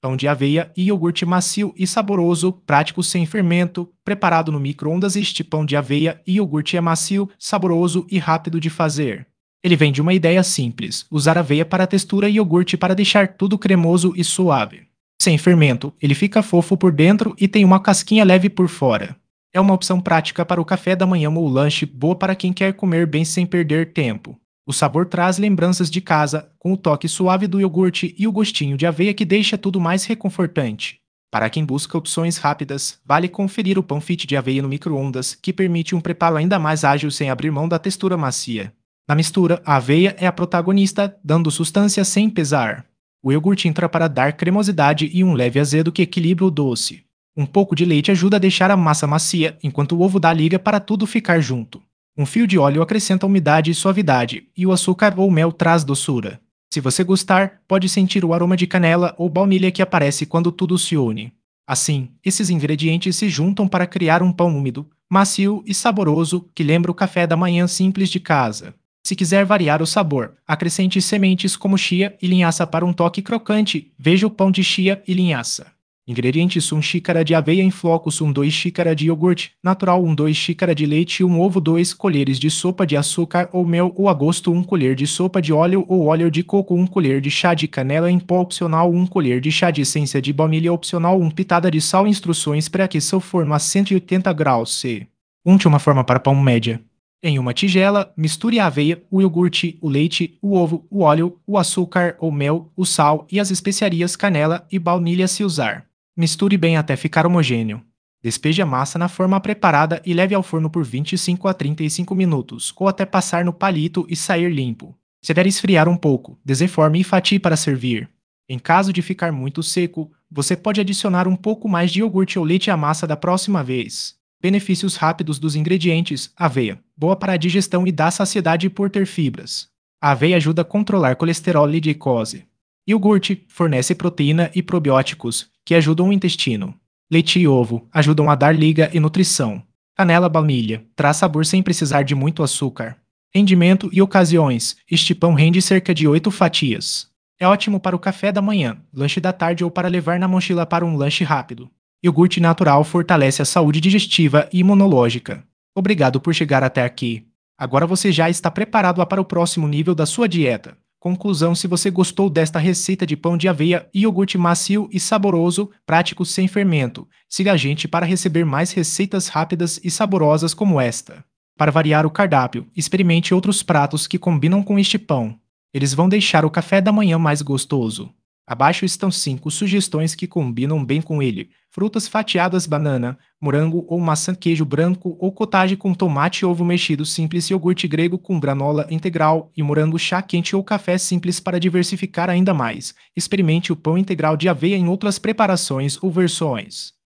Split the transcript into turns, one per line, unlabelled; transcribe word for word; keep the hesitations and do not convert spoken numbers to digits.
Pão de aveia e iogurte macio e saboroso, prático sem fermento, preparado no micro-ondas. Este pão de aveia e iogurte é macio, saboroso e rápido de fazer. Ele vem de uma ideia simples: usar aveia para a textura e iogurte para deixar tudo cremoso e suave. Sem fermento, ele fica fofo por dentro e tem uma casquinha leve por fora. É uma opção prática para o café da manhã ou lanche, boa para quem quer comer bem sem perder tempo. O sabor traz lembranças de casa, com o toque suave do iogurte e o gostinho de aveia que deixa tudo mais reconfortante. Para quem busca opções rápidas, vale conferir o pão fit de aveia no micro-ondas, que permite um preparo ainda mais ágil sem abrir mão da textura macia. Na mistura, a aveia é a protagonista, dando sustância sem pesar. O iogurte entra para dar cremosidade e um leve azedo que equilibra o doce. Um pouco de leite ajuda a deixar a massa macia, enquanto o ovo dá liga para tudo ficar junto. Um fio de óleo acrescenta umidade e suavidade, e o açúcar ou mel traz doçura. Se você gostar, pode sentir o aroma de canela ou baunilha que aparece quando tudo se une. Assim, esses ingredientes se juntam para criar um pão úmido, macio e saboroso que lembra o café da manhã simples de casa. Se quiser variar o sabor, acrescente sementes como chia e linhaça para um toque crocante. Veja o pão de chia e linhaça. Ingredientes: uma xícara de aveia em flocos, um dois xícara de iogurte natural, um dois xícara de leite, um ovo, dois colheres de sopa de açúcar ou mel ou a gosto, um colher de sopa de óleo ou óleo de coco, um colher de chá de canela em pó opcional, um colher de chá de essência de baunilha opcional, um pitada de sal. Instruções: pré-aqueça o forno a cento e oitenta graus C. Unte uma forma para pão média. Em uma tigela, misture a aveia, o iogurte, o leite, o ovo, o óleo, o açúcar ou mel, o sal e as especiarias canela e baunilha se usar. Misture bem até ficar homogêneo. Despeje a massa na forma preparada e leve ao forno por vinte e cinco a trinta e cinco minutos, ou até passar no palito e sair limpo. Se der esfriar um pouco, desenforme e fatie para servir. Em caso de ficar muito seco, você pode adicionar um pouco mais de iogurte ou leite à massa da próxima vez. Benefícios rápidos dos ingredientes: aveia, boa para a digestão e dá saciedade por ter fibras. A aveia ajuda a controlar colesterol e glicose. Iogurte fornece proteína e probióticos, que ajudam o intestino. Leite e ovo ajudam a dar liga e nutrição. Canela baunilha traz sabor sem precisar de muito açúcar. Rendimento e ocasiões: este pão rende cerca de oito fatias. É ótimo para o café da manhã, lanche da tarde ou para levar na mochila para um lanche rápido. Iogurte natural fortalece a saúde digestiva e imunológica. Obrigado por chegar até aqui. Agora você já está preparado para o próximo nível da sua dieta. Conclusão: se você gostou desta receita de pão de aveia e iogurte macio e saboroso, prático sem fermento, siga a gente para receber mais receitas rápidas e saborosas como esta. Para variar o cardápio, experimente outros pratos que combinam com este pão. Eles vão deixar o café da manhã mais gostoso. Abaixo estão cinco sugestões que combinam bem com ele: frutas fatiadas, banana, morango ou maçã, queijo branco ou cottage com tomate e ovo mexido simples, iogurte grego com granola integral e morango, chá quente ou café simples. Para diversificar ainda mais, experimente o pão integral de aveia em outras preparações ou versões.